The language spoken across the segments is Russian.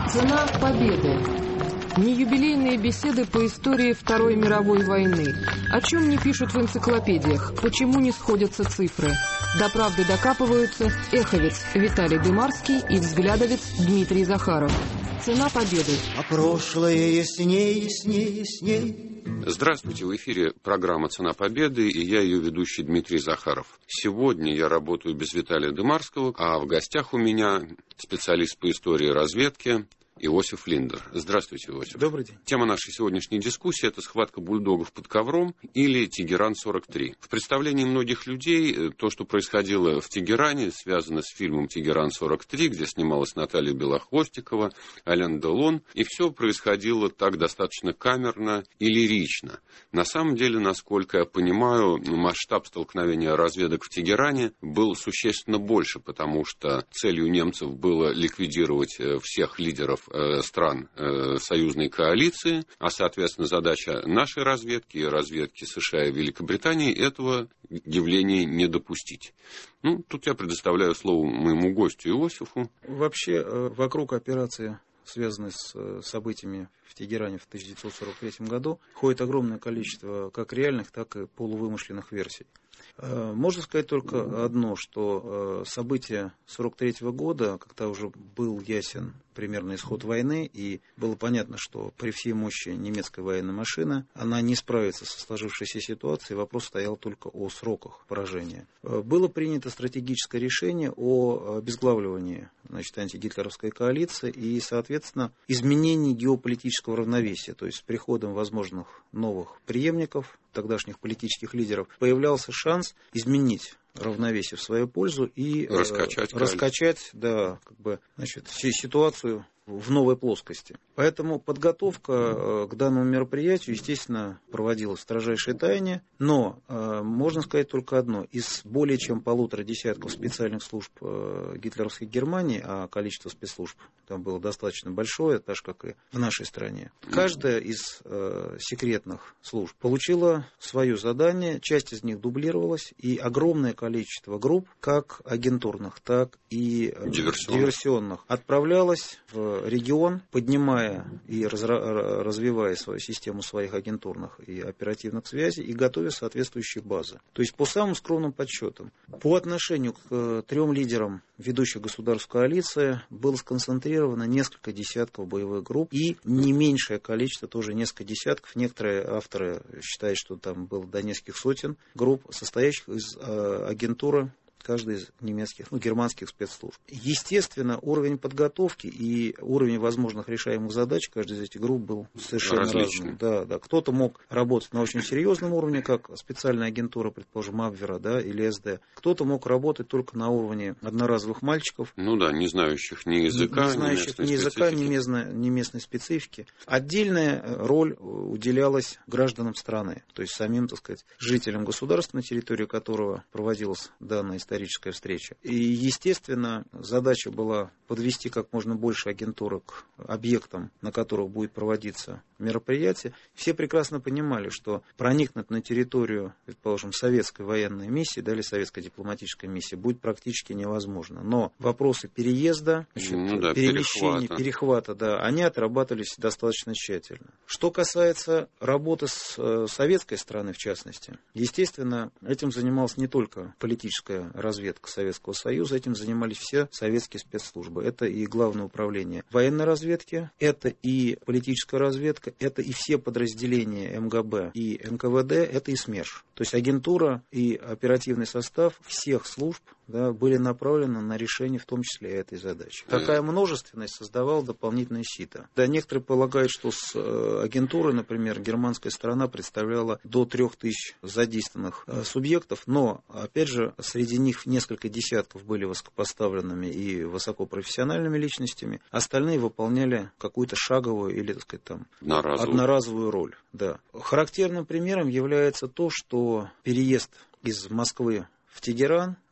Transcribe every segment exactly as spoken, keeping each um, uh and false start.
Цена победы. Не юбилейные беседы по истории Второй мировой войны. О чем не пишут в энциклопедиях, почему не сходятся цифры. До правды докапываются эховец Виталий Дымарский и взглядовец Дмитрий Захаров. Цена победы. А прошлое ясней, ясней, ясней. Здравствуйте, в эфире программа «Цена победы» и я ее ведущий Дмитрий Захаров. Сегодня я работаю без Виталия Дымарского, а в гостях у меня специалист по истории разведки Иосиф Линдер. Здравствуйте, Иосиф. Добрый день. Тема нашей сегодняшней дискуссии – это схватка бульдогов под ковром или Тегеран сорок три. В представлении многих людей то, что происходило в Тегеране, связано с фильмом «Тегеран сорок три», где снималась Наталья Белохвостикова, Ален Делон, и все происходило так достаточно камерно и лирично. На самом деле, насколько я понимаю, масштаб столкновения разведок в Тегеране был существенно больше, потому что целью немцев было ликвидировать всех лидеров стран э, союзной коалиции, а, соответственно, задача нашей разведки и разведки США и Великобритании этого явления не допустить. Ну, тут я предоставляю слово моему гостю Иосифу. Вообще, э, вокруг операции, связанной с э, событиями в Тегеране в тысяча девятьсот сорок третьем году, ходит огромное количество как реальных, так и полувымышленных версий. Можно сказать только одно, что события сорок третьего года, когда уже был ясен примерно исход войны, и было понятно, что при всей мощи немецкой военной машины она не справится со сложившейся ситуацией, вопрос стоял только о сроках поражения. Было принято стратегическое решение о обезглавливании, значит, антигитлеровской коалиции и, соответственно, изменении геополитического равновесия, то есть с приходом возможных новых преемников, тогдашних политических лидеров, появлялся шанс изменить равновесие в свою пользу и раскачать, э, раскачать да, как бы, значит, ситуацию в новой плоскости. Поэтому подготовка к данному мероприятию, естественно, проводилась в строжайшей тайне, но э, можно сказать только одно. Из более чем полутора десятков специальных служб э, гитлеровской Германии, а количество спецслужб там было достаточно большое, так же, как и в нашей стране, каждая из э, секретных служб получила свое задание, часть из них дублировалась, и огромное количество групп, как агентурных, так и э, диверсионных. диверсионных, отправлялось в регион, поднимая и разра- развивая свою систему своих агентурных и оперативных связей и готовя соответствующие базы. То есть, по самым скромным подсчетам, по отношению к трем лидерам ведущих государств коалиции было сконцентрировано несколько десятков боевых групп и не меньшее количество, тоже несколько десятков, некоторые авторы считают, что там было до нескольких сотен групп, состоящих из э, агентуры каждой из немецких, ну, германских спецслужб. Естественно, уровень подготовки и уровень возможных решаемых задач каждой из этих групп был совершенно разным. Да, да. Кто-то мог работать на очень серьезном уровне, как специальная агентура, предположим, Абвера, да, или СД. Кто-то мог работать только на уровне одноразовых мальчиков. Ну да, не знающих ни языка, не знающих ни языка, ни местной, ни местной специфики. Отдельная роль уделялась гражданам страны, то есть самим, так сказать, жителям государства, на территории которого проводилась данная история. Историческая встреча. И, естественно, задача была подвести как можно больше агентуры к объектам, на которых будет проводиться мероприятие. Все прекрасно понимали, что проникнуть на территорию, предположим, советской военной миссии, да, или советской дипломатической миссии будет практически невозможно. Но вопросы переезда, значит, ну, да, перемещения, перехвата. перехвата, да, они отрабатывались достаточно тщательно. Что касается работы с э, советской стороны, в частности, естественно, этим занималась не только политическая разведка Советского Союза, этим занимались все советские спецслужбы. Это и Главное управление военной разведки, это и политическая разведка, это и все подразделения МГБ и эн ка вэ дэ, это и СМЕРШ. То есть агентура и оперативный состав всех служб, да, были направлены на решение в том числе этой задачи. Такая множественность создавала дополнительное сито. Да, некоторые полагают, что с э, агентурой, например, германская сторона представляла до трех тысяч задействованных э, субъектов, но, опять же, среди них несколько десятков были высокопоставленными и высокопрофессиональными личностями, остальные выполняли какую-то шаговую или, так сказать, там, одноразовую, одноразовую роль. Да. Характерным примером является то, что переезд из Москвы в Тегеран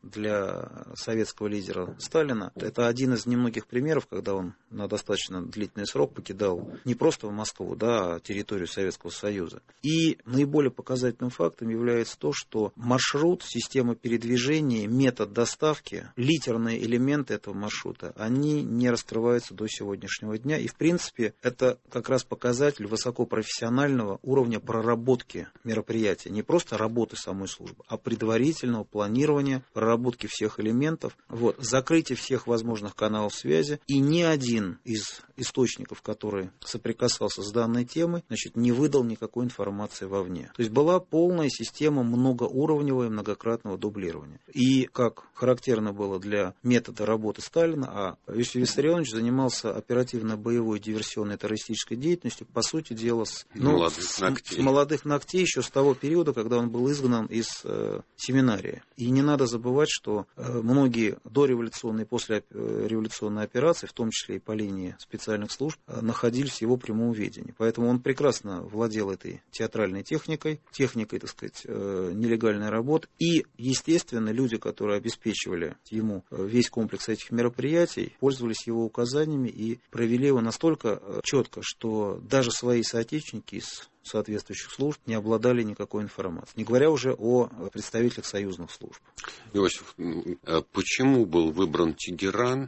для советского лидера Сталина. Это один из немногих примеров, когда он на достаточно длительный срок покидал не просто Москву, да, а территорию Советского Союза. И наиболее показательным фактом является то, что маршрут, система передвижения, метод доставки, литерные элементы этого маршрута, они не раскрываются до сегодняшнего дня. И, в принципе, это как раз показатель высокопрофессионального уровня проработки мероприятия. Не просто работы самой службы, а предварительного планирования, проработки всех элементов, вот, закрытие всех возможных каналов связи. И ни один из источников, который соприкасался с данной темой, значит, не выдал никакой информации вовне. То есть была полная система многоуровневого и многократного дублирования. И, как характерно было для метода работы Сталина, а Иосиф Виссарионович занимался оперативно-боевой диверсионной террористической деятельностью, по сути дела, с, ну, молодых, с, ногтей. с молодых ногтей еще с того периода, когда он был изгнан из э, семинарии. И не надо забывать, что э, многие дореволюционные и послереволюционные операции, в том числе и по линии специальных служб, э, находились в его прямом ведении. Поэтому он прекрасно владел этой театральной техникой, техникой, так сказать, э, нелегальной работы. И, естественно, люди, которые обеспечивали ему весь комплекс этих мероприятий, пользовались его указаниями и провели его настолько четко, что даже свои соотечественники из соответствующих служб не обладали никакой информацией. Не говоря уже о представителях союзных служб. Иосиф, почему был выбран Тегеран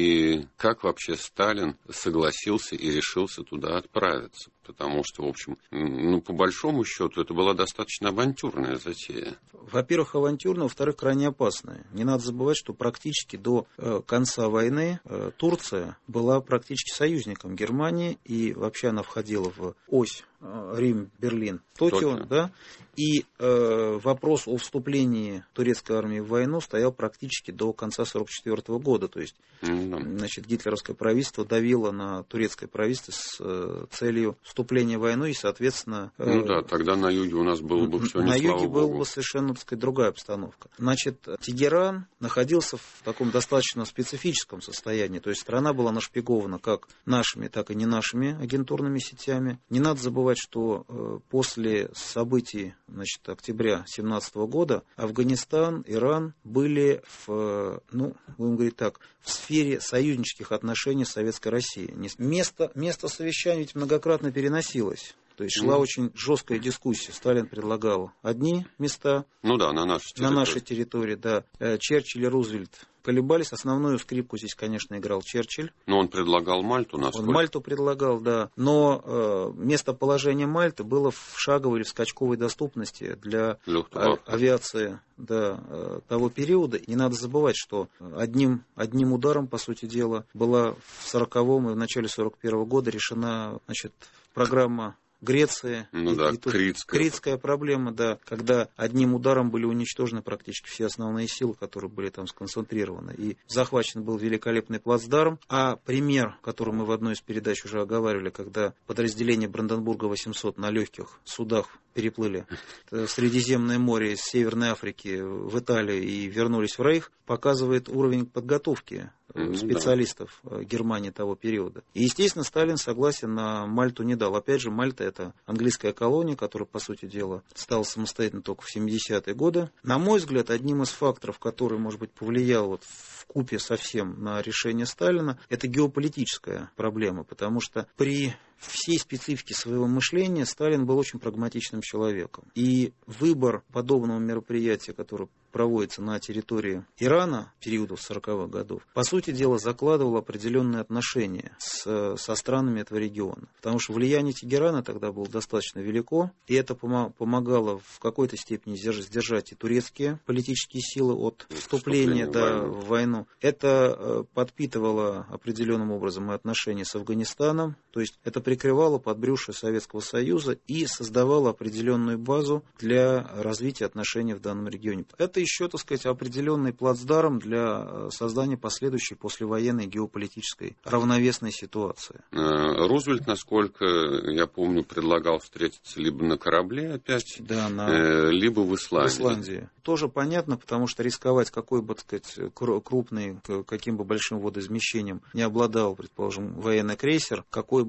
и как вообще Сталин согласился и решился туда отправиться? Потому что, в общем, ну, по большому счету, это была достаточно авантюрная затея. Во-первых, авантюрная, во-вторых, крайне опасная. Не надо забывать, что практически до э, конца войны э, Турция была практически союзником Германии, и вообще она входила в ось э, Рим, Берлин, Токио, Токио. Да? И э, вопрос о вступлении турецкой армии в войну стоял практически до конца сорок четвёртого года. То есть, mm-hmm. значит, гитлеровское правительство давило на турецкое правительство с э, целью вступления в войну, и, соответственно... Э, ну да, тогда на юге у нас было бы все не на слава юге Богу. была бы совершенно, так сказать, другая обстановка. Значит, Тегеран находился в таком достаточно специфическом состоянии. То есть страна была нашпигована как нашими, так и не нашими агентурными сетями. Не надо забывать, что э, после событий, значит, октября семнадцатого года Афганистан, Иран были в, ну, будем говорить так, в сфере союзнических отношений с Советской Россией. Место, место совещаний ведь многократно переносилось. То есть шла mm. очень жесткая дискуссия. Сталин предлагал одни места ну да, на нашей территории. На нашей территории, да. Черчилль и Рузвельт колебались. Основную скрипку здесь, конечно, играл Черчилль. Но он предлагал Мальту, насколько? Он Мальту предлагал, да. Но э, местоположение Мальты было в шаговой или в скачковой доступности для а, авиации да, э, того периода. Не надо забывать, что одним, одним ударом, по сути дела, была в сороковом и в начале сорок первого года решена, значит, программа Греции, ну, и, да, и тут критская. критская проблема, да, когда одним ударом были уничтожены практически все основные силы, которые были там сконцентрированы. И захвачен был великолепный плацдарм. А пример, который мы в одной из передач уже оговаривали, когда подразделение Бранденбурга восемьсот на легких судах переплыли Средиземное море из Северной Африки в Италию и вернулись в Рейх, показывает уровень подготовки специалистов да. Германии того периода. И, естественно, Сталин согласен на Мальту не дал. Опять же, Мальта — это английская колония, которая, по сути дела, стала самостоятельной только в семидесятые годы. На мой взгляд, одним из факторов, который, может быть, повлиял вот вкупе совсем на решение Сталина, это геополитическая проблема, потому что при всей специфике своего мышления Сталин был очень прагматичным человеком. И выбор подобного мероприятия, которое проводится на территории Ирана периода сороковых годов, по сути дела закладывал определенные отношения с, со странами этого региона. Потому что влияние Тегерана тогда было достаточно велико, и это помогало в какой-то степени сдержать и турецкие политические силы от вступления да, в войну. Это подпитывало определенным образом и отношения с Афганистаном, то есть это прикрывало подбрюшье Советского Союза и создавало определенную базу для развития отношений в данном регионе. Это еще, так сказать, определенный плацдарм для создания последующей послевоенной геополитической равновесной ситуации. Рузвельт, насколько я помню, предлагал встретиться либо на корабле опять, да, на... либо в Исландии. В Исландии. Тоже понятно, потому что рисковать какой бы, так сказать, крупный, каким бы большим водоизмещением не обладал, предположим, военный крейсер, какой бы охранение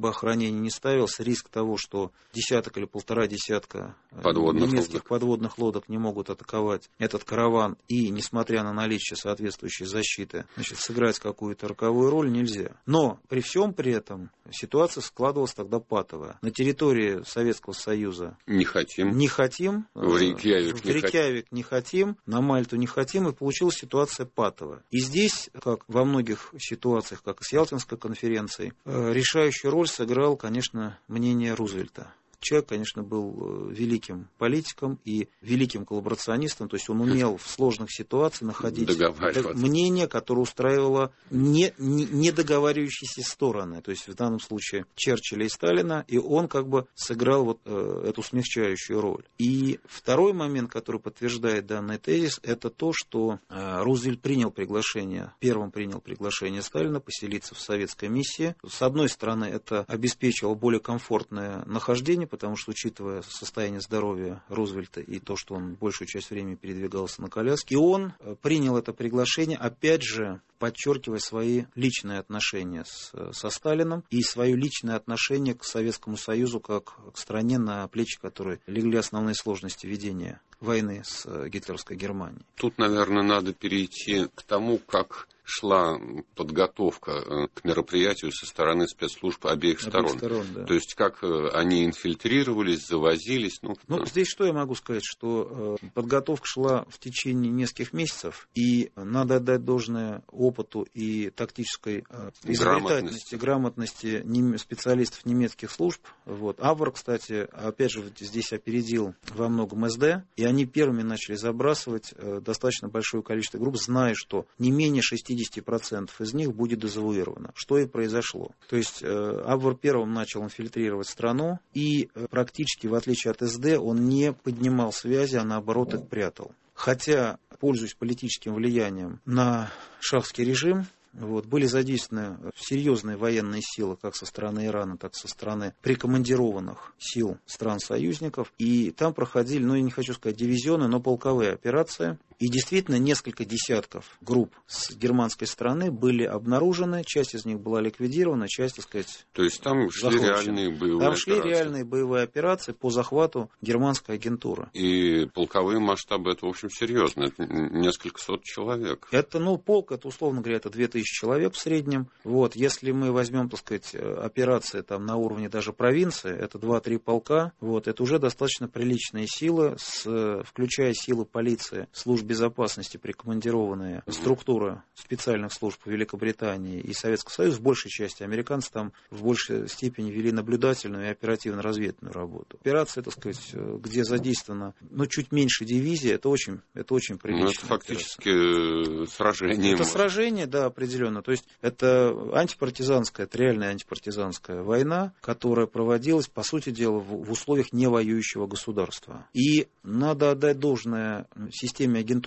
сомнения не ставился риск того, что десяток или полтора десятка подводных немецких лодок. подводных лодок не могут атаковать этот караван, и, несмотря на наличие соответствующей защиты, значит, сыграть какую-то роковую роль нельзя. Но при всем при этом ситуация складывалась тогда патовая. На территории Советского Союза не хотим. Не хотим. В Рейкьявик, в Рейкьявик не хотим. На Мальту не хотим. И получилась ситуация патовая. И здесь, как во многих ситуациях, как и с Ялтинской конференцией, решающую роль сыграл, конечно, мнение Рузвельта. Человек, конечно, был великим политиком и великим коллаборационистом, то есть он умел в сложных ситуациях находить мнение, которое устраивало не, не, не договаривающиеся стороны, то есть в данном случае Черчилля и Сталина, и он как бы сыграл вот э, эту смягчающую роль. И второй момент, который подтверждает данный тезис, это то, что э, Рузвельт принял приглашение, первым принял приглашение Сталина поселиться в советской миссии. С одной стороны, это обеспечивало более комфортное нахождение, потому что, учитывая состояние здоровья Рузвельта и то, что он большую часть времени передвигался на коляске, и он принял это приглашение, опять же, подчеркивая свои личные отношения с, со Сталином и свое личное отношение к Советскому Союзу как к стране, на плечи которой легли основные сложности ведения войны с гитлеровской Германией. Тут, наверное, надо перейти к тому, как шла подготовка к мероприятию со стороны спецслужб обеих, обеих сторон. сторон да. То есть, как они инфильтрировались, завозились. Ну, ну, здесь что я могу сказать, что э, подготовка шла в течение нескольких месяцев, и надо отдать должное опыту и тактической э, изобретательности, грамотности нем, специалистов немецких служб. Вот. Аввер, кстати, опять же, здесь опередил во многом СД, и они первыми начали забрасывать э, достаточно большое количество групп, зная, что не менее шестьдесят процентов из них будет дезавуировано, что и произошло. То есть э, Аввер первым начал инфильтрировать страну, и э, практически, в отличие от СД, он не поднимал связи, а наоборот их прятал. Хотя, пользуясь политическим влиянием на шахский режим, вот, были задействованы серьезные военные силы как со стороны Ирана, так и со стороны прикомандированных сил стран-союзников. И там проходили, ну я не хочу сказать дивизионы, но полковые операции. И действительно несколько десятков групп с германской стороны были обнаружены, часть из них была ликвидирована, часть, так сказать, то есть там шли захвачена. реальные боевые там операции. Там шли реальные боевые операции по захвату германской агентуры. И полковые масштабы, это, в общем, серьезно. Это несколько сот человек. Это, ну, полк, это, условно говоря, это две тысячи человек в среднем. Вот, если мы возьмем, так сказать, операции там на уровне даже провинции, это два-три полка, вот, это уже достаточно приличные силы, с, включая силы полиции, служб безопасности, прикомандированные структуры специальных служб Великобритании и Советского Союза, в большей части американцы там в большей степени вели наблюдательную и оперативно-разведывательную работу. Операция, так сказать, где задействовано, ну, чуть меньше дивизии, это очень, это очень прилично. Ну, это фактически операция. Сражение. Это может. сражение, да, определенно. То есть это антипартизанская, это реальная антипартизанская война, которая проводилась, по сути дела, в, в условиях невоюющего государства. И надо отдать должное системе агентурного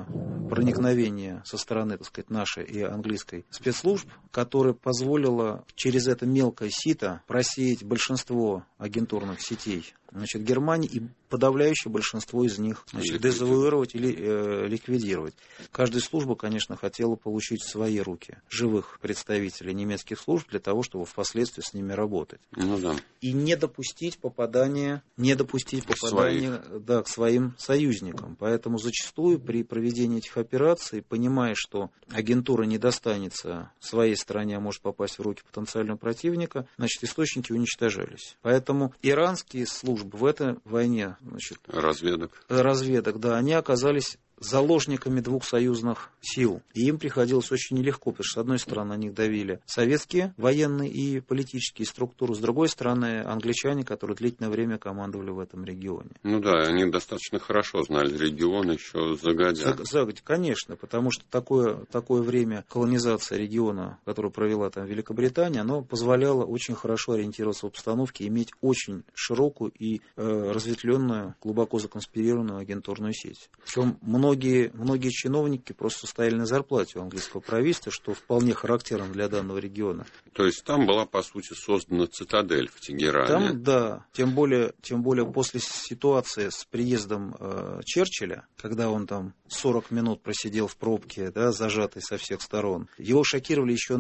проникновения со стороны, так сказать, нашей и английской спецслужб, которая позволила через это мелкое сито просеять большинство агентурных сетей, значит, Германии, и подавляющее большинство из них, значит, дезавуировать или э, ликвидировать. Каждая служба, конечно, хотела получить в свои руки живых представителей немецких служб для того, чтобы впоследствии с ними работать. Ну, да. И не допустить попадания, не допустить попадания да, к своим союзникам. Поэтому зачастую при проведении этих операций, понимая, что агентура не достанется своей стороне, а может попасть в руки потенциального противника, значит, источники уничтожались. Поэтому иранские службы в этой войне, значит, разведок. разведок, да, они оказались заложниками двух союзных сил. И им приходилось очень нелегко, потому что, с одной стороны, на них давили советские военные и политические структуры, с другой стороны, англичане, которые длительное время командовали в этом регионе. Ну да, они достаточно хорошо знали регион еще загодя. Загодя, конечно, потому что такое, такое время колонизации региона, которую провела там Великобритания, оно позволяло очень хорошо ориентироваться в обстановке, иметь очень широкую и э, разветвленную, глубоко законспирированную агентурную сеть. Причем многие многие, многие чиновники просто стояли на зарплате у английского правительства, что вполне характерно для данного региона. То есть там была, по сути, создана цитадель в Тегеране. Там, да, тем более, тем более после ситуации с приездом э, Черчилля, когда он там сорок минут просидел в пробке, да, зажатый со всех сторон. Его шокировали еще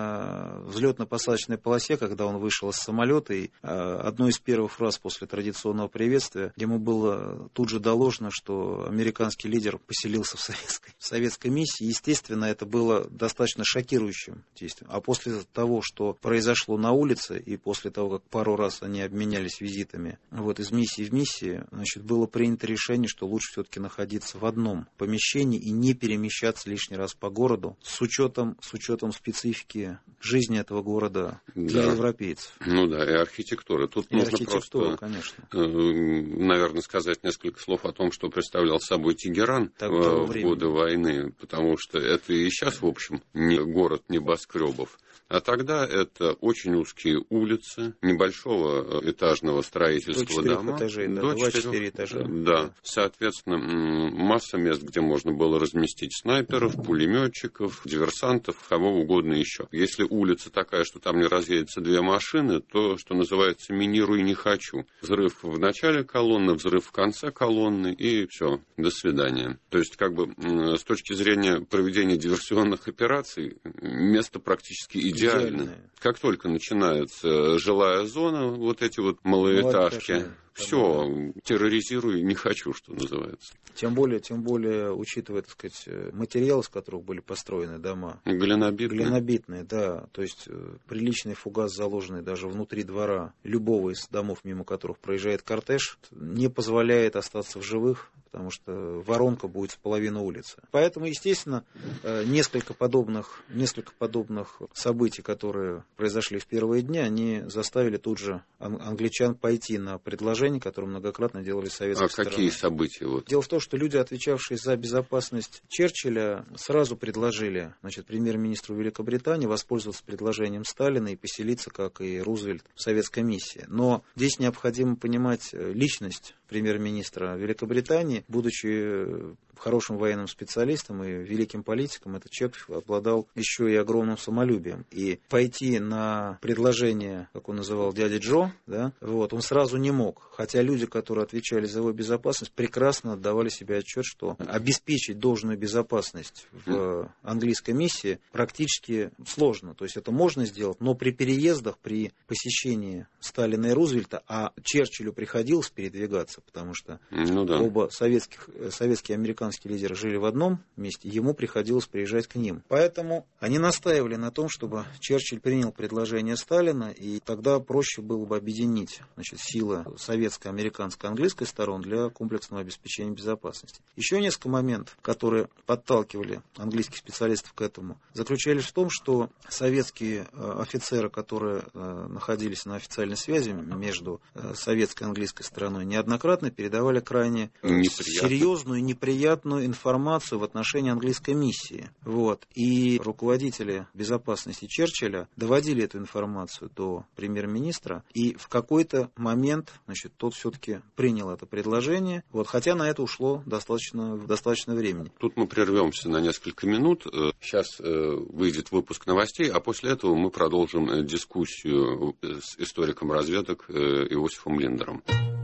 на взлетно-посадочной полосе, когда он вышел из самолета, и э, одной из первых фраз после традиционного приветствия ему было тут же доложено, что американский лидер поселился в советской, в советской миссии. Естественно, это было достаточно шокирующим действием. А после того, что произошло на улице, и после того, как пару раз они обменялись визитами вот, из миссии в миссии, значит, было принято решение, что лучше все-таки находиться в одном помещении и не перемещаться лишний раз по городу с учетом, с учетом специфики жизни этого города для да. европейцев. Ну да, и архитектуры. Тут и нужно архитектура, просто, конечно. наверное, сказать несколько слов о том, что представлял собой Тегеран так, в годы войны, потому что это и сейчас, в общем, не город небоскребов. А тогда это очень узкие улицы, небольшого этажного строительства дома. Этажей, да, до четыре этажа. Да. Соответственно, масса мест, где можно было разместить снайперов, пулеметчиков, диверсантов, кого угодно еще. Если улица такая, что там не разъедется две машины, то, что называется, минируй не хочу. Взрыв в начале колонны, взрыв в конце колонны, и все, до свидания. То есть, как бы, с точки зрения проведения диверсионных операций, место практически идеальное. Идеальное. Как только начинается жилая зона, вот эти вот малоэтажки, все, терроризирую не хочу, что называется. Тем более, тем более, учитывая, так сказать, материал, из которых были построены дома. Глинобитные. Глинобитные, да. То есть приличный фугас, заложенный даже внутри двора любого из домов, мимо которых проезжает кортеж, не позволяет остаться в живых, потому что воронка будет в половину улицы. Поэтому, естественно, несколько подобных, несколько подобных событий, которые произошли в первые дни, они заставили тут же англичан пойти на предложение, которые многократно делали советские А стороны. какие события? Вот? Дело в том, что люди, отвечавшие за безопасность Черчилля, сразу предложили, значит, премьер-министру Великобритании воспользоваться предложением Сталина и поселиться, как и Рузвельт, в советской миссии. Но здесь необходимо понимать личность премьер-министра Великобритании. Будучи хорошим военным специалистом и великим политиком, этот человек обладал еще и огромным самолюбием. И пойти на предложение, как он называл, дяди Джо, да, вот, он сразу не мог. Хотя люди, которые отвечали за его безопасность, прекрасно отдавали себе отчет, что обеспечить должную безопасность в английской миссии практически сложно. То есть это можно сделать, но при переездах, при посещении Сталина и Рузвельта, а Черчиллю приходилось передвигаться, потому что ну, да. оба советских, советские и американские лидеры жили в одном месте, ему приходилось приезжать к ним. Поэтому они настаивали на том, чтобы Черчилль принял предложение Сталина, и тогда проще было бы объединить, значит, силы советской, американской, английской сторон для комплексного обеспечения безопасности. Еще несколько моментов, которые подталкивали английских специалистов к этому, заключались в том, что советские офицеры, которые находились на официальной связи между советской и английской стороной, неоднократно передавали крайне неприятно. серьезную, неприятную информацию в отношении английской миссии. Вот. И руководители безопасности Черчилля доводили эту информацию до премьер-министра, и в какой-то момент, значит, тот все-таки принял это предложение, вот, хотя на это ушло достаточно, достаточно времени. Тут мы прервемся на несколько минут. Сейчас выйдет выпуск новостей, а после этого мы продолжим дискуссию с историком разведок Иосифом Линдером.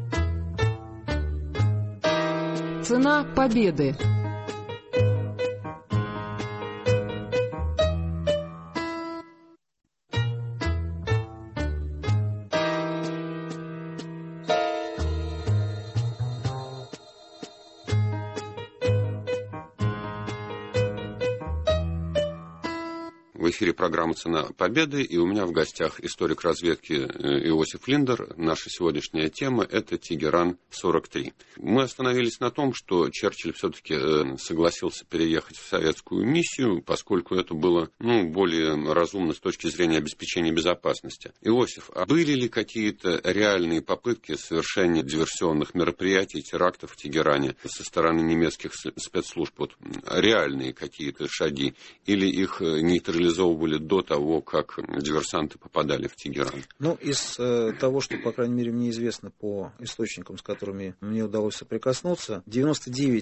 Цена победы. В эфире программа «Цена победы», и у меня в гостях историк разведки Иосиф Линдер. Наша сегодняшняя тема – это Тегеран сорок три. Мы остановились на том, что Черчилль все-таки согласился переехать в советскую миссию, поскольку это было ну, более разумно с точки зрения обеспечения безопасности. Иосиф, а были ли какие-то реальные попытки совершения диверсионных мероприятий, терактов в Тегеране со стороны немецких спецслужб? Вот, реальные какие-то шаги? Или их нейтрализовали до того, как диверсанты попадали в Тегеран? Ну, из э, того, что, по крайней мере, мне известно по источникам, с которыми мне удалось соприкоснуться, девяносто девять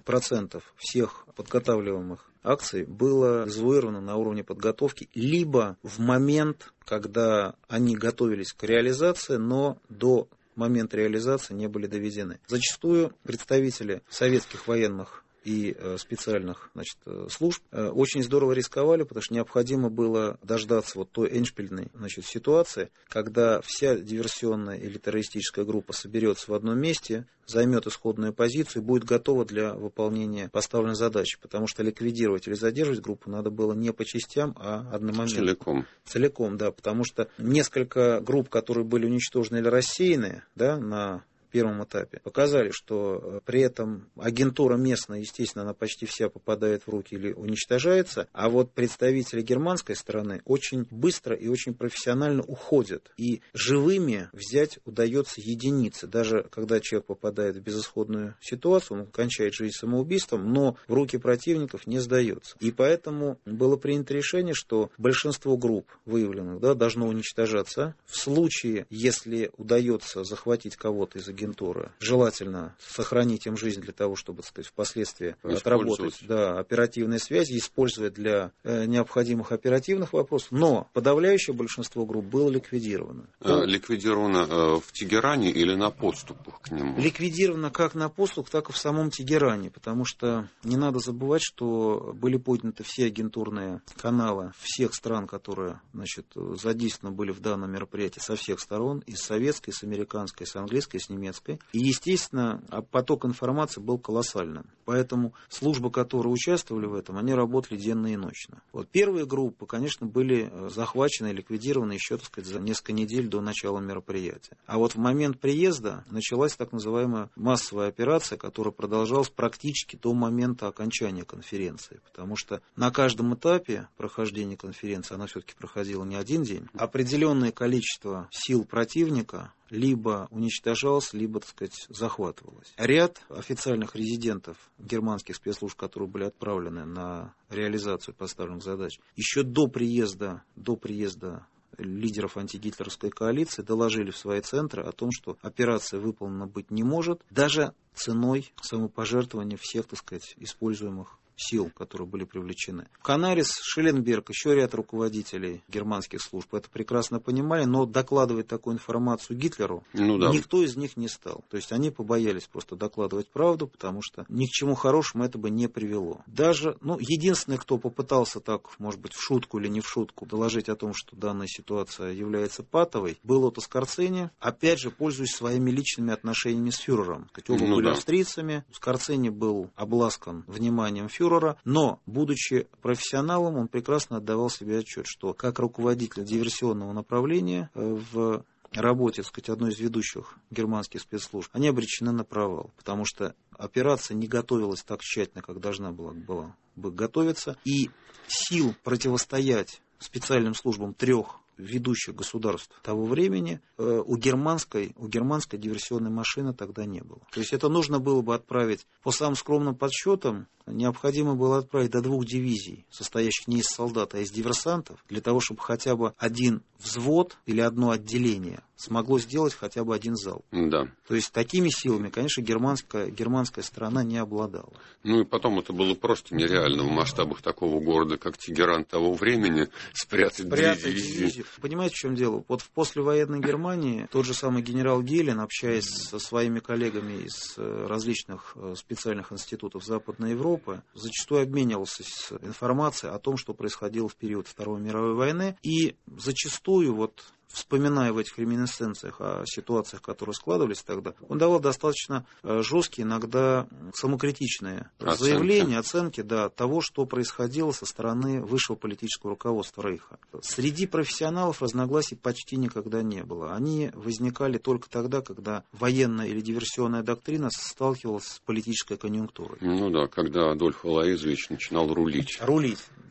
процентов всех подготавливаемых акций было эвакуировано на уровне подготовки, либо в момент, когда они готовились к реализации, но до момента реализации не были доведены. Зачастую представители советских военных и специальных, значит, служб очень здорово рисковали, потому что необходимо было дождаться вот той эндшпильной, значит, ситуации, когда вся диверсионная или террористическая группа соберется в одном месте, займет исходную позицию и будет готова для выполнения поставленной задачи, потому что ликвидировать или задерживать группу надо было не по частям, а одномоментно. Целиком. Целиком, да, потому что несколько групп, которые были уничтожены или рассеяны, да, на первом этапе, показали, что при этом агентура местная, естественно, она почти вся попадает в руки или уничтожается, а вот представители германской стороны очень быстро и очень профессионально уходят. И живыми взять удается единицы. Даже когда человек попадает в безысходную ситуацию, он кончает жизнь самоубийством, но в руки противников не сдается. И поэтому было принято решение, что большинство групп выявленных, да, должно уничтожаться. В случае, если удается захватить кого-то из агентуры, желательно сохранить им жизнь для того, чтобы, так сказать, впоследствии отработать, да, оперативные связи, использовать для э, необходимых оперативных вопросов. Но подавляющее большинство групп было ликвидировано. А, ликвидировано э, в Тегеране или на подступах к нему? Ликвидировано как на подступах, так и в самом Тегеране, потому что не надо забывать, что были подняты все агентурные каналы всех стран, которые, значит, задействованы были в данном мероприятии со всех сторон, и с советской, и с американской, и с английской, и с немецкой. И, естественно, поток информации был колоссальным. Поэтому службы, которые участвовали в этом, они работали денно и ночно. Вот первые группы, конечно, были захвачены и ликвидированы еще, так сказать, за несколько недель до начала мероприятия. А вот в момент приезда началась так называемая массовая операция, которая продолжалась практически до момента окончания конференции. Потому что на каждом этапе прохождения конференции, она все-таки проходила не один день, определенное количество сил противника либо уничтожалось, либо, так сказать, захватывалось. Ряд официальных резидентов германских спецслужб, которые были отправлены на реализацию поставленных задач, еще до приезда, до приезда лидеров антигитлеровской коалиции доложили в свои центры о том, что операция выполнена быть не может, даже ценой самопожертвования всех, так сказать, используемых сил, которые были привлечены. Канарис, Шелленберг, еще ряд руководителей германских служб это прекрасно понимали, но докладывать такую информацию Гитлеру ну, да. никто из них не стал. То есть они побоялись просто докладывать правду, потому что ни к чему хорошему это бы не привело. Даже, ну, единственный, кто попытался так, может быть, в шутку или не в шутку, доложить о том, что данная ситуация является патовой, был Отто Скорцени, опять же, пользуясь своими личными отношениями с фюрером. Оба ну, были да. австрийцами, Скорцени был обласкан вниманием фюрера, но, будучи профессионалом, он прекрасно отдавал себе отчет, что как руководитель диверсионного направления в работе, так сказать, одной из ведущих германских спецслужб, они обречены на провал, потому что операция не готовилась так тщательно, как должна была, была бы готовиться, и сил противостоять специальным службам трех ведущих государств того времени э, у германской, у германской диверсионной машины тогда не было. То есть это нужно было бы отправить, по самым скромным подсчетам, необходимо было отправить до двух дивизий, состоящих не из солдат, а из диверсантов, для того, чтобы хотя бы один взвод или одно отделение смогло сделать хотя бы один залп. Да. То есть такими силами, конечно, германская, германская сторона не обладала. Ну и потом это было просто нереально в масштабах такого города, как Тегеран того времени, спрятать, спрятать две дивизии. дивизии. Понимаете, в чем дело? Вот в послевоенной Германии тот же самый генерал Гелен, общаясь со своими коллегами из различных специальных институтов Западной Европы, зачастую обменивался информацией о том, что происходило в период Второй мировой войны, и зачастую вот вспоминая в этих реминисценциях о ситуациях, которые складывались тогда, он давал достаточно жесткие, иногда самокритичные оценки. заявления, оценки да, того, что происходило со стороны высшего политического руководства Рейха. Среди профессионалов разногласий почти никогда не было. Они возникали только тогда, когда военная или диверсионная доктрина сталкивалась с политической конъюнктурой. Ну да, когда Адольф Алоизович начинал рулить. Рулить, да.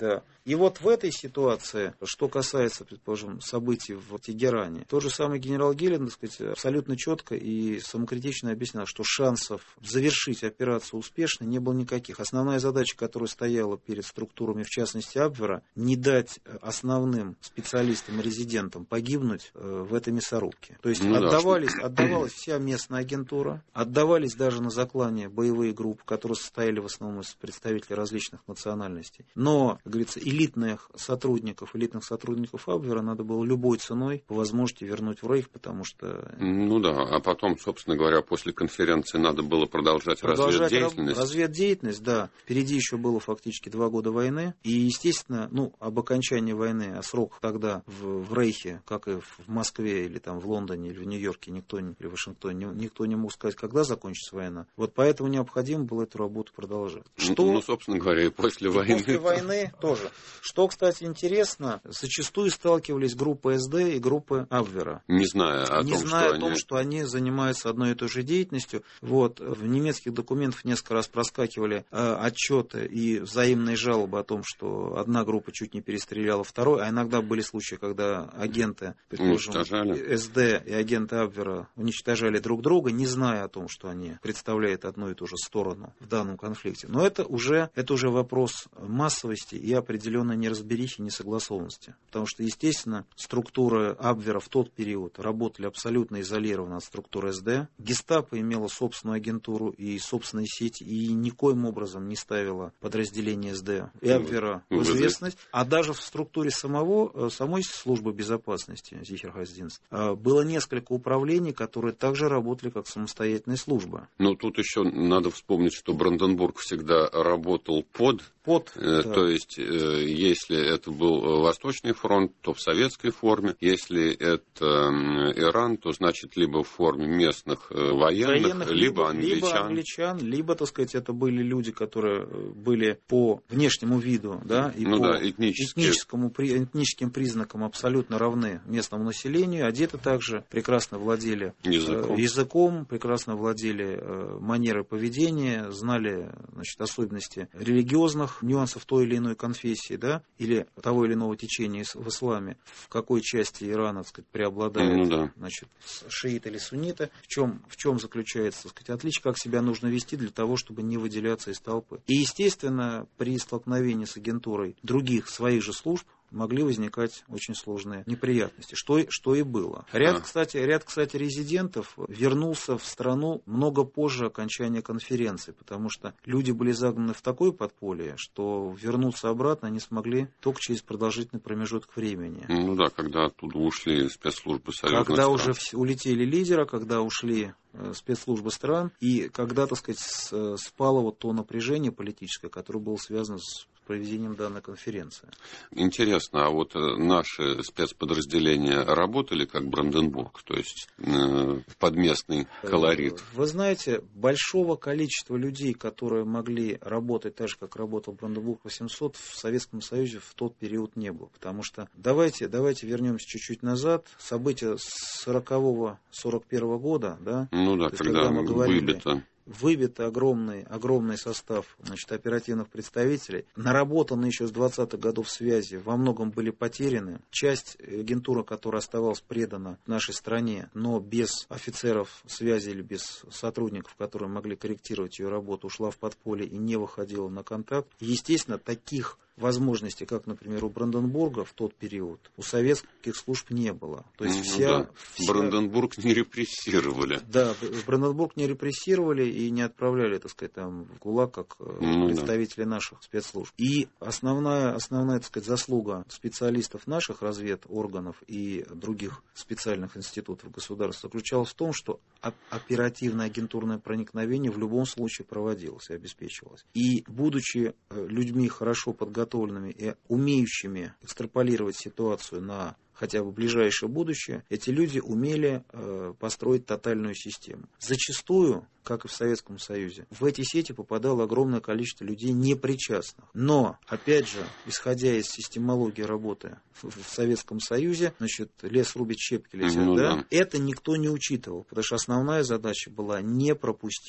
И вот в этой ситуации, что касается, предположим, событий в Тегеране, тот же самый генерал Гелен, так сказать, абсолютно четко и самокритично объяснял, что шансов завершить операцию успешно не было никаких. Основная задача, которая стояла перед структурами, в частности Абвера, не дать основным специалистам и резидентам погибнуть в этой мясорубке. То есть ну, отдавались, да. отдавалась вся местная агентура, отдавались даже на заклание боевые группы, которые состояли в основном из представителей различных национальностей. Но, как говорится, элитных сотрудников, элитных сотрудников Абвера надо было любой ценой по возможности вернуть в Рейх, потому что... Ну да, а потом, собственно говоря, после конференции надо было продолжать, продолжать разведдеятельность. Разведдеятельность, да. Впереди еще было фактически два года войны. И, естественно, ну, об окончании войны, о сроках тогда в, в Рейхе, как и в Москве, или там в Лондоне, или в Нью-Йорке, никто не, или в Вашингтоне, никто не мог сказать, когда закончится война. Вот поэтому необходимо было эту работу продолжать. Что, ну, собственно говоря, и после и войны. После войны тоже. Что, кстати, интересно, зачастую сталкивались группы эс дэ и группы Абвера. Не зная о не том, зная что о том, они... что они занимаются одной и той же деятельностью. Вот, в немецких документах несколько раз проскакивали э, отчеты и взаимные жалобы о том, что одна группа чуть не перестреляла второй, а иногда были случаи, когда агенты, предположим, эс дэ и агенты Абвера уничтожали друг друга, не зная о том, что они представляют одну и ту же сторону в данном конфликте. Но это уже, это уже вопрос массовости и определенной неразберихи, несогласованности. Потому что, естественно, структуры Абвера в тот период работали абсолютно изолированно от структуры эс дэ. Гестапо имела собственную агентуру и собственные сети, и никоим образом не ставила подразделение эс дэ и Абвера в известность. А даже в структуре самого, самой службы безопасности Sicherheitsdienst было несколько управлений, которые также работали как самостоятельная служба. Но тут еще надо вспомнить, что Бранденбург всегда работал под, под э, да. то есть, э, если это был Восточный фронт, то в советской форме, если это э, Иран, то значит либо в форме местных э, военных, военных, либо, либо англичан. Либо англичан, либо, так сказать, это были люди, которые были по внешнему виду, да, и ну по да, этническому, этническим признакам абсолютно равны местному населению, одеты также, прекрасно владели языком, э, языком прекрасно владели э, манерой поведения, знали, значит, особенности религиозных нюансов той или иной конфессии, да, или того или иного течения в исламе, в какой части Ирана, так сказать, преобладает, ну, да. значит, шииты или сунниты, в чем, в чем заключается, так сказать, отличие, как себя нужно вести для того, чтобы не выделяться из толпы. И, естественно, при столкновении с агентурой других своих же служб могли возникать очень сложные неприятности, что, что и было. Ряд, а. кстати, ряд, кстати, резидентов вернулся в страну много позже окончания конференции, потому что люди были загнаны в такое подполье, что вернуться обратно они смогли только через продолжительный промежуток времени. Ну да, когда оттуда ушли спецслужбы союзных Когда стран. уже улетели лидеры, когда ушли спецслужбы стран, и когда, так сказать, спало вот то напряжение политическое, которое было связано с проведением данной конференции. Интересно, а вот наши спецподразделения работали как Бранденбург, то есть э, под местный колорит? Вы знаете, большого количества людей, которые могли работать так же, как работал Бранденбург восемьсот, в Советском Союзе в тот период не было. Потому что, давайте, давайте вернемся чуть-чуть назад, события сорокового сорок первого года, да? Ну да, есть, когда, когда мы говорили, выбито. Выбит огромный, огромный состав, значит, оперативных представителей, наработанные еще с двадцатых годов связи, во многом были потеряны. Часть агентуры, которая оставалась предана нашей стране, но без офицеров связи или без сотрудников, которые могли корректировать ее работу, ушла в подполье и не выходила на контакт. Естественно, таких возможностей, как, например, у Бранденбурга в тот период, у советских служб не было. То есть ну, вся, да. вся... Бранденбург не репрессировали. Да, Бранденбург не репрессировали и не отправляли, так сказать, там, в ГУЛАГ, как ну, представители да. наших спецслужб. И основная, основная, так сказать, заслуга специалистов наших разведорганов и других специальных институтов государства заключалась в том, что оперативное агентурное проникновение в любом случае проводилось и обеспечивалось. И, будучи людьми хорошо подготовленными и умеющими экстраполировать ситуацию на хотя бы ближайшее будущее, эти люди умели э, построить тотальную систему. Зачастую, как и в Советском Союзе, в эти сети попадало огромное количество людей непричастных. Но, опять же, исходя из системологии работы в, в Советском Союзе, значит, лес рубит, щепки летят, ну, да? Да. Это никто не учитывал, потому что основная задача была не пропустить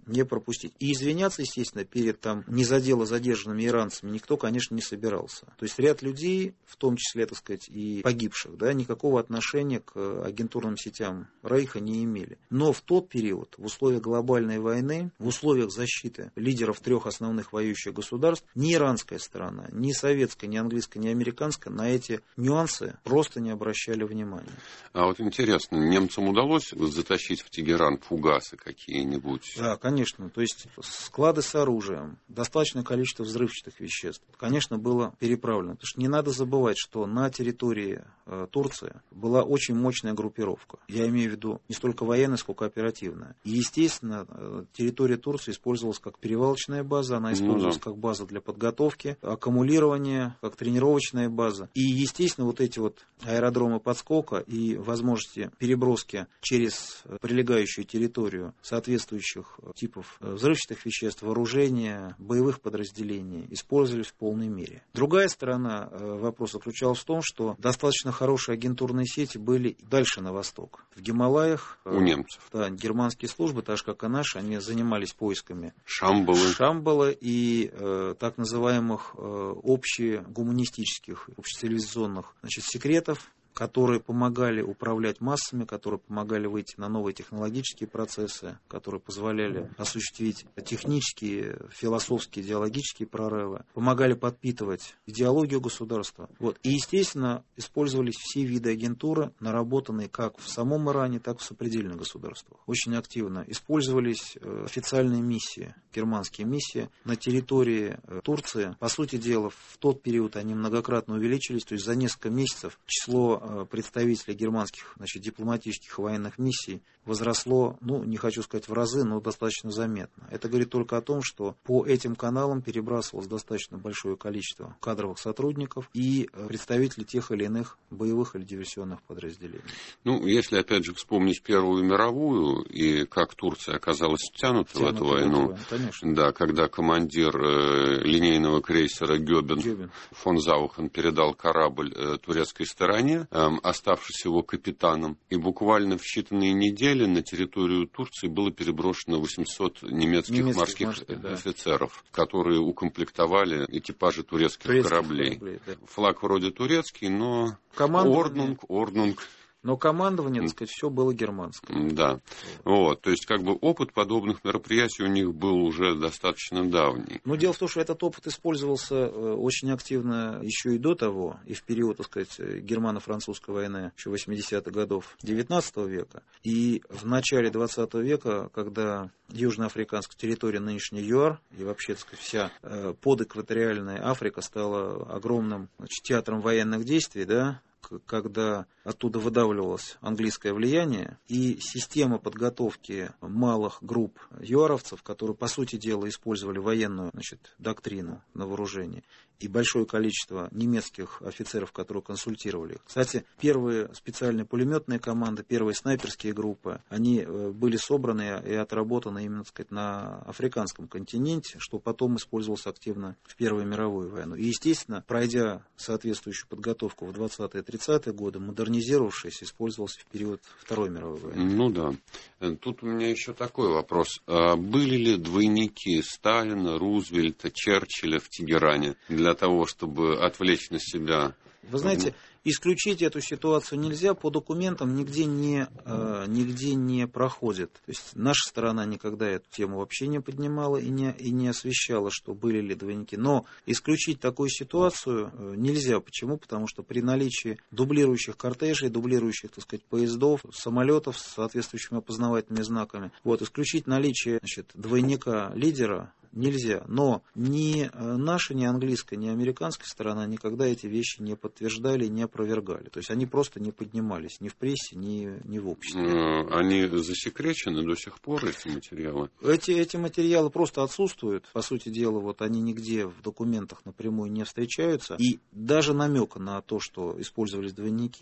не пропустить. И извиняться, естественно, перед там не за дело задержанными иранцами никто, конечно, не собирался. То есть ряд людей, в том числе, так сказать, и погибших, да, никакого отношения к агентурным сетям Рейха не имели. Но в тот период, в условиях глобальной войны, в условиях защиты лидеров трех основных воюющих государств, ни иранская сторона, ни советская, ни английская, ни американская на эти нюансы просто не обращали внимания. А вот интересно, немцам удалось затащить в Тегеран фугасы какие-нибудь? Да, конечно. То есть склады с оружием, достаточное количество взрывчатых веществ, конечно, было переправлено. Потому что не надо забывать, что на территории э, Турции была очень мощная группировка. Я имею в виду не столько военная, сколько оперативная. И, естественно, э, территория Турции использовалась как перевалочная база, она использовалась ну, да. как база для подготовки, аккумулирования, как тренировочная база. И, естественно, вот эти вот аэродромы подскока и возможности переброски через прилегающую территорию соответствующих типов взрывчатых веществ, вооружения, боевых подразделений использовались в полной мере. Другая сторона вопроса заключалась в том, что достаточно хорошие агентурные сети были дальше на восток. В Гималаях у немцев. Да, германские службы, так же как и наши, они занимались поисками Шамбалы, Шамбала и э, так называемых э, общегуманистических, общецивилизационных, значит, секретов, которые помогали управлять массами, которые помогали выйти на новые технологические процессы, которые позволяли осуществить технические, философские, идеологические прорывы, помогали подпитывать идеологию государства. Вот. И, естественно, использовались все виды агентуры, наработанные как в самом Иране, так и в сопредельных государствах. Очень активно использовались официальные миссии, германские миссии на территории Турции. По сути дела, в тот период они многократно увеличились, то есть за несколько месяцев число представителей германских, значит, дипломатических и военных миссий возросло, ну, не хочу сказать в разы, но достаточно заметно. Это говорит только о том, что по этим каналам перебрасывалось достаточно большое количество кадровых сотрудников и представителей тех или иных боевых или диверсионных подразделений. Ну, если, опять же, вспомнить Первую мировую и как Турция оказалась втянута, втянута в эту войну, войну конечно. Да, когда командир э, линейного крейсера Гёбен, Гёбен фон Заухен передал корабль э, турецкой стороне, э, оставшись его капитаном, и буквально в считанные недели на территорию Турции было переброшено восемьсот немецких, немецких морских, морских да. офицеров, которые укомплектовали экипажи турецких, турецких кораблей. кораблей да. Флаг вроде турецкий, но орднунг, орднунг. Но командование, так сказать, все было германское. Да. Вот. То есть, как бы опыт подобных мероприятий у них был уже достаточно давний. Но дело в том, что этот опыт использовался очень активно еще и до того, и в период, так сказать, германо-французской войны еще восьмидесятых годов девятнадцатого века. И в начале двадцатого века, когда южноафриканская территория, нынешняя ЮАР, и вообще, так сказать, вся подэкваториальная Африка стала огромным, значит, театром военных действий, да, когда оттуда выдавливалось английское влияние, и система подготовки малых групп юаровцев, которые, по сути дела, использовали военную, значит, доктрину на вооружении, и большое количество немецких офицеров, которые консультировали их. Кстати, первые специальные пулеметные команды, первые снайперские группы, они были собраны и отработаны именно, так сказать, на африканском континенте, что потом использовалось активно в Первую мировую войну. И, естественно, пройдя соответствующую подготовку в двадцатые и тридцатые годы, модернизировавшись, использовался в период Второй мировой войны. Ну да. Тут у меня еще такой вопрос. А были ли двойники Сталина, Рузвельта, Черчилля в Тегеране для того, чтобы отвлечь на себя? Вы знаете, исключить эту ситуацию нельзя, по документам нигде не, э, нигде не проходит. То есть наша сторона никогда эту тему вообще не поднимала и не, и не освещала, что были ли двойники. Но исключить такую ситуацию э, нельзя. Почему? Потому что при наличии дублирующих кортежей, дублирующих, так сказать, поездов, самолетов с соответствующими опознавательными знаками, вот, исключить наличие, значит, двойника лидера нельзя. Но ни наша, ни английская, ни американская сторона никогда эти вещи не подтверждали, не опровергали. То есть они просто не поднимались ни в прессе, ни, ни в обществе. Они засекречены до сих пор, эти материалы? Эти, эти материалы просто отсутствуют. По сути дела, вот они нигде в документах напрямую не встречаются. И даже намека на то, что использовались двойники,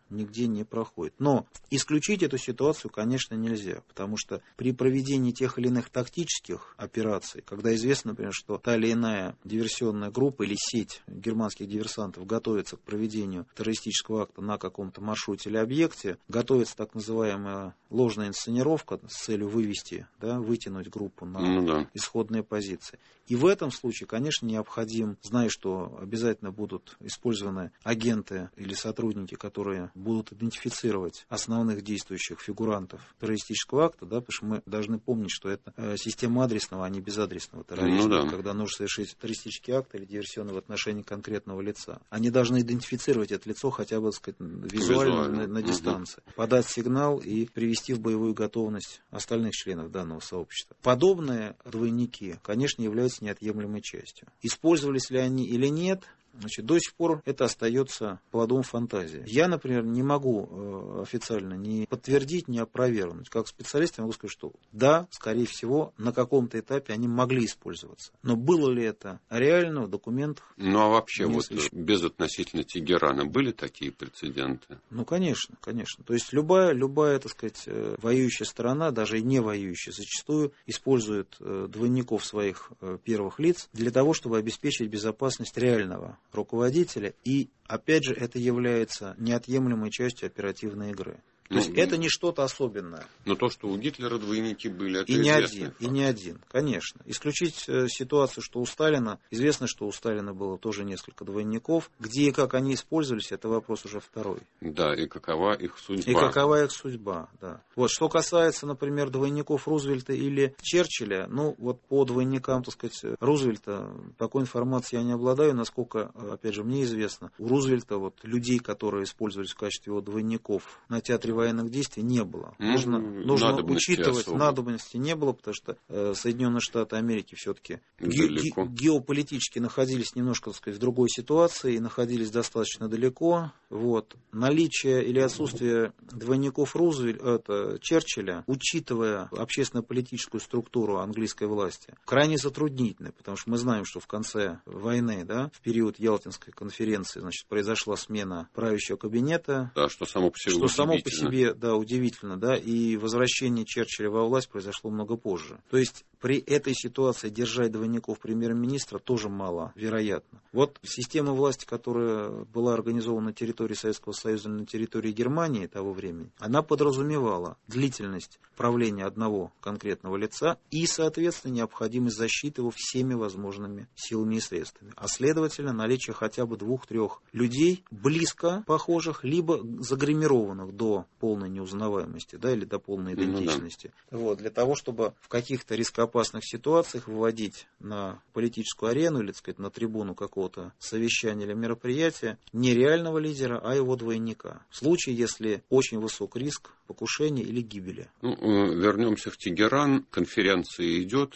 нигде не проходит. Но исключить эту ситуацию, конечно, нельзя, потому что при проведении тех или иных тактических операций, когда известно, например, что та или иная диверсионная группа или сеть германских диверсантов готовится к проведению террористического акта на каком-то маршруте или объекте, готовится так называемая ложная инсценировка с целью вывести, да, вытянуть группу на ну, да. исходные позиции. И в этом случае, конечно, необходим, зная, что обязательно будут использованы агенты или сотрудники, которые будут идентифицировать основных действующих фигурантов террористического акта, да, потому что мы должны помнить, что это система адресного, а не безадресного терроризма, ну, да. когда нужно совершить террористический акт или диверсионный в отношении конкретного лица. Они должны идентифицировать это лицо хотя бы, так сказать, визуально, визуально. на, на угу. дистанции, подать сигнал и привести в боевую готовность остальных членов данного сообщества. Подобные двойники, конечно, являются неотъемлемой частью. Использовались ли они или нет, значит, до сих пор это остается плодом фантазии. Я, например, не могу э, официально ни подтвердить, ни опровергнуть. Как специалист я могу сказать, что да, скорее всего, на каком-то этапе они могли использоваться. Но было ли это реально в документах? Ну, а вообще, вот слышно. безотносительно Тегерана были такие прецеденты? Ну, конечно, конечно. То есть любая, любая, так сказать, воюющая сторона, даже и не воюющая, зачастую использует э, двойников своих э, первых лиц для того, чтобы обеспечить безопасность реального руководителя, и, опять же, это является неотъемлемой частью оперативной игры. То ну, есть это не что-то особенное. Но то, что у Гитлера двойники были, это и не известный один, факт. И не один, конечно. Исключить э, ситуацию, что у Сталина, известно, что у Сталина было тоже несколько двойников. Где и как они использовались, это вопрос уже второй. Да, и какова их судьба. И какова их судьба, да. Вот, что касается, например, двойников Рузвельта или Черчилля, ну, вот по двойникам, так сказать, Рузвельта, такой информации я не обладаю, насколько, опять же, мне известно. У Рузвельта вот людей, которые использовались в качестве его двойников на театре военных действий, не было. Нужно, ну, нужно учитывать, особо. надобности не было, потому что э, Соединенные Штаты Америки все-таки ге- ге- геополитически находились немножко, так сказать, в другой ситуации и находились достаточно далеко. Вот. Наличие или отсутствие двойников Рузвельта, это, Черчилля, учитывая общественно-политическую структуру английской власти, крайне затруднительно, потому что мы знаем, что в конце войны, да, в период Ялтинской конференции, значит, произошла смена правящего кабинета. Да, что само по себе что само по себе, да, удивительно, да, и возвращение Черчилля во власть произошло много позже. То есть при этой ситуации держать двойников премьер-министра тоже маловероятно. Вот система власти, которая была организована на территории Советского Союза, на территории Германии того времени, она подразумевала длительность правления одного конкретного лица и, соответственно, необходимость защиты его всеми возможными силами и средствами. А следовательно, наличие хотя бы двух-трех людей, близко похожих, либо загримированных до полной неузнаваемости, да, или до полной идентичности. Ну, да. Вот, для того, чтобы в каких-то рискоопасных ситуациях выводить на политическую арену или, так сказать, на трибуну какого-то совещания или мероприятия не реального лидера, а его двойника. В случае, если очень высок риск покушения или гибели. Ну, вернемся в Тегеран. Конференция идет,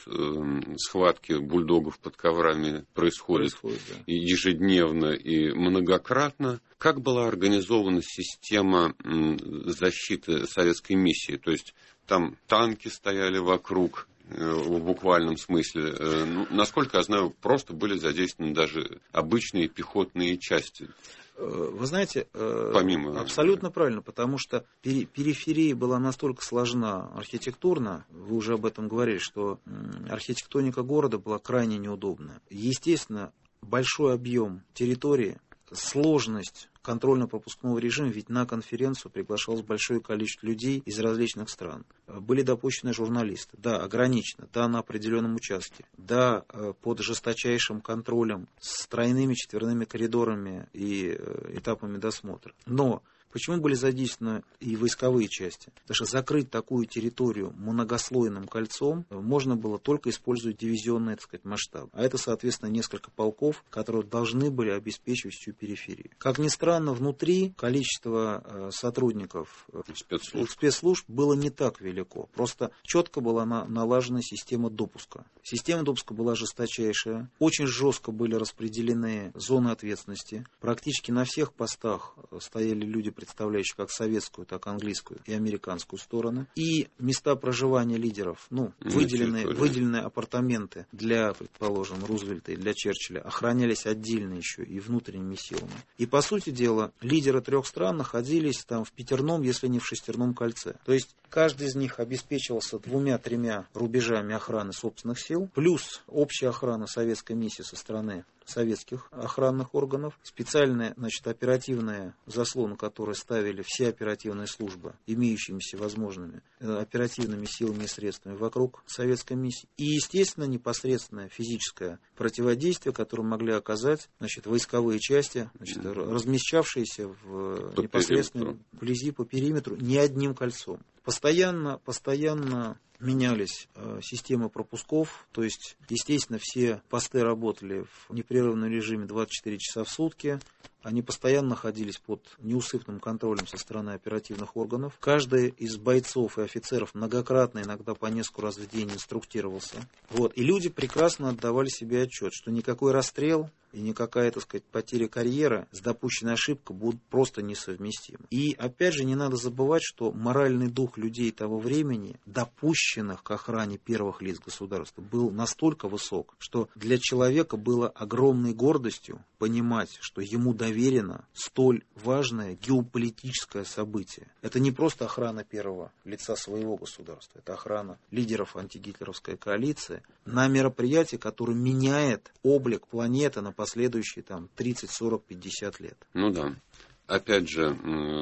схватки бульдогов под коврами происходят, происходит, да. ежедневно и многократно. Как была организована система защиты советской миссии? То есть там танки стояли вокруг, в буквальном смысле. Насколько я знаю, просто были задействованы даже обычные пехотные части. Вы знаете, Помимо... абсолютно правильно, потому что периферия была настолько сложна архитектурно, вы уже об этом говорили, что архитектоника города была крайне неудобная. Естественно, большой объем территории, сложность контрольно-пропускного режима, ведь на конференцию приглашалось большое количество людей из различных стран. Были допущены журналисты, да, ограниченно, да, на определенном участке, да, под жесточайшим контролем с тройными четверными коридорами и этапами досмотра. Но почему были задействованы и войсковые части? Потому что закрыть такую территорию многослойным кольцом можно было только используя дивизионный, так сказать, масштаб. А это, соответственно, несколько полков, которые должны были обеспечивать всю периферию. Как ни странно, внутри количество сотрудников спецслужб, спецслужб было не так велико. Просто четко была налажена система допуска. Система допуска была жесточайшая. Очень жестко были распределены зоны ответственности. Практически на всех постах стояли люди, представляющие как советскую, так и английскую и американскую стороны. И места проживания лидеров, ну, выделенные, выделенные апартаменты для, предположим, Рузвельта и для Черчилля охранялись отдельно еще и внутренними силами. И, по сути дела, лидеры трех стран находились там в пятерном, если не в шестерном кольце. То есть каждый из них обеспечивался двумя-тремя рубежами охраны собственных сил, плюс общая охрана советской миссии со стороны советских охранных органов, специальная, значит, оперативная заслона, которую ставили все оперативные службы, имеющимися возможными оперативными силами и средствами вокруг советской миссии, и, естественно, непосредственное физическое противодействие, которое могли оказать, значит, войсковые части, значит, размещавшиеся в по непосредственно периметру. вблизи по периметру не одним кольцом. Постоянно, постоянно менялись э, системы пропусков, то есть, естественно, все посты работали в непрерывном режиме двадцать четыре часа в сутки, они постоянно находились под неусыпным контролем со стороны оперативных органов. Каждый из бойцов и офицеров многократно, иногда по несколько раз в день инструктировался. Вот. И люди прекрасно отдавали себе отчет, что никакой расстрел и никакая, так сказать, потеря карьеры с допущенной ошибкой будут просто несовместимы. И, опять же, не надо забывать, что моральный дух людей того времени, допущенных к охране первых лиц государства, был настолько высок, что для человека было огромной гордостью понимать, что ему доверено столь важное геополитическое событие. Это не просто охрана первого лица своего государства, это охрана лидеров антигитлеровской коалиции на мероприятие, которое меняет облик планеты на последующие там, тридцать, сорок, пятьдесят лет. Ну да. Опять же,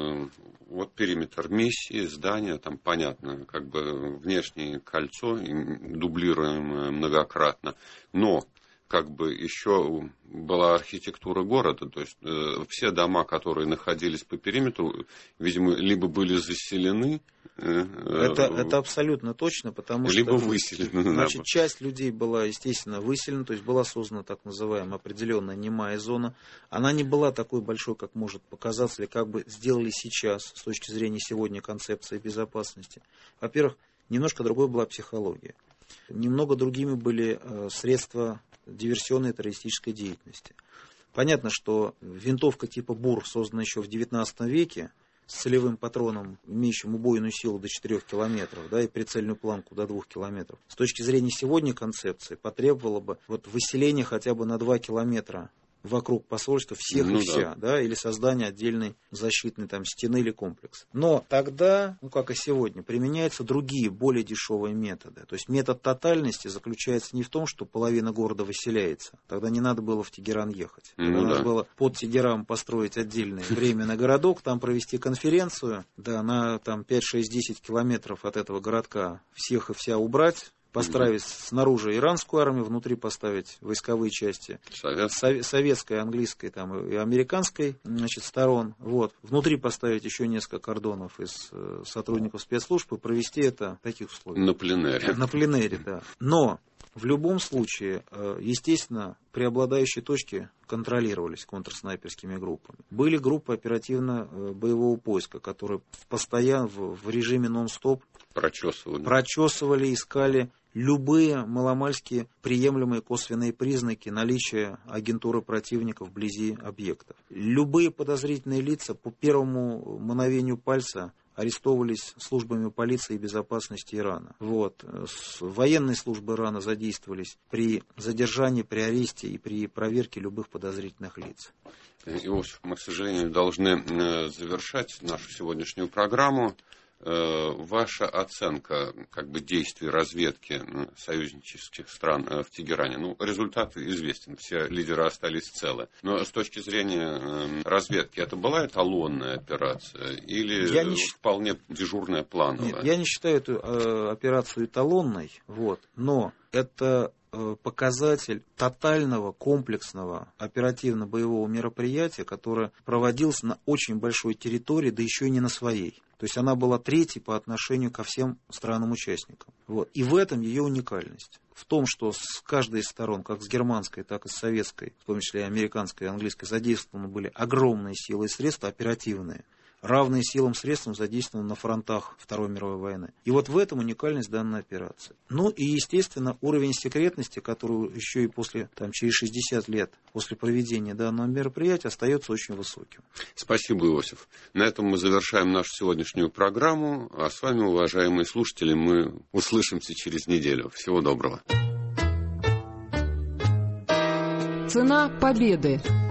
вот периметр миссии, здания, там понятно, как бы внешнее кольцо, дублируемое многократно, но как бы еще была архитектура города, то есть э, все дома, которые находились по периметру, видимо, либо были заселены, э, это, это абсолютно точно, потому либо что выселены. Значит, часть людей была, естественно, выселена, то есть была создана так называемая определенная немая зона. Она не была такой большой, как может показаться, или как бы сделали сейчас с точки зрения сегодня концепции безопасности. Во-первых, немножко другой была психология. Немного другими были э, средства диверсионной и террористической деятельности. Понятно, что винтовка типа БУР, созданная еще в девятнадцатом веке, с целевым патроном, имеющим убойную силу до четырёх километров, да, и прицельную планку до двух километров, с точки зрения сегодня концепции, потребовало бы вот выселение хотя бы на два километра вокруг посольства всех ну, и вся, да. Да, или создание отдельной защитной там стены или комплекса. Но тогда, ну как и сегодня, применяются другие, более дешевые методы. То есть метод тотальности заключается не в том, что половина города выселяется. Тогда не надо было в Тегеран ехать. Тогда ну, надо да. было под Тегеран построить отдельный временный городок, там провести конференцию, да, на там пять, шесть, десять километров от этого городка всех и вся убрать, поставить снаружи иранскую армию, внутри поставить войсковые части Совет. Сов- советской, английской там, и американской, значит, сторон. Вот. Внутри поставить еще несколько кордонов из э, сотрудников спецслужб и провести это в таких условиях. На пленэре. На пленэре, да. Но в любом случае, э, естественно, преобладающие точки контролировались контрснайперскими группами. Были группы оперативно-боевого поиска, которые постоянно в, в режиме нон-стоп Прочесывали. прочесывали, искали любые маломальски приемлемые косвенные признаки наличия агентуры противника вблизи объектов. Любые подозрительные лица по первому мановению пальца арестовывались службами полиции и безопасности Ирана. Вот. Военные службы Ирана задействовались при задержании, при аресте и при проверке любых подозрительных лиц. Иосиф, мы, к сожалению, должны завершать нашу сегодняшнюю программу. Ваша оценка как бы действий разведки союзнических стран в Тегеране, ну, результат известен, все лидеры остались целы. Но с точки зрения разведки, это была эталонная операция или я не... вполне дежурная, плановая? Нет, я не считаю эту э, операцию эталонной, вот, но это э, показатель тотального, комплексного оперативно-боевого мероприятия, которое проводилось на очень большой территории, да еще и не на своей. То есть она была третьей по отношению ко всем странам-участникам. Вот. И в этом ее уникальность. В том, что с каждой из сторон, как с германской, так и с советской, в том числе и американской и английской, задействованы были огромные силы и средства оперативные. равные силам средствам задействованы на фронтах Второй мировой войны. И вот в этом уникальность данной операции. Ну и, естественно, уровень секретности, который еще и после, там, через шестьдесят лет после проведения данного мероприятия остается очень высоким. Спасибо, Иосиф. На этом мы завершаем нашу сегодняшнюю программу. А с вами, уважаемые слушатели, мы услышимся через неделю. Всего доброго. Цена победы.